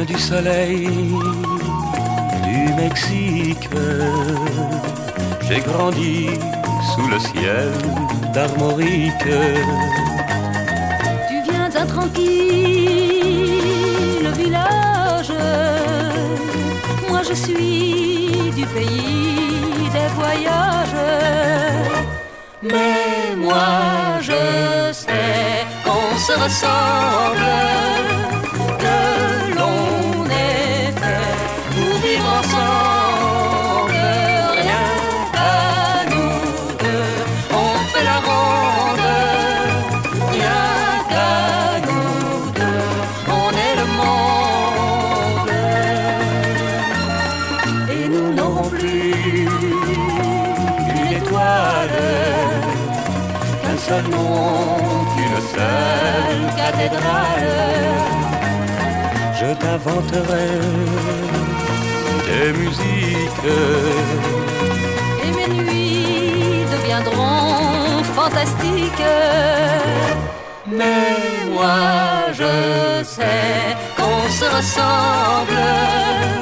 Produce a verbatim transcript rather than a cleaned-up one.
du soleil du Mexique. J'ai grandi sous le ciel d'Armorique. Tu viens d'un tranquille village, moi je suis du pays des voyages. Mais moi je sais qu'on se ressemble, que l'on est fait pour vivre ensemble. Rien qu'à nous deux, on fait la ronde. Rien qu'à nous deux, on est le monde. Et nous n'aurons plus une étoile, qu'un seul nom, qu'une seule cathédrale. Je t'inventerai des musiques, Et mes nuits deviendront fantastiques. Mais moi je sais qu'on se ressemble.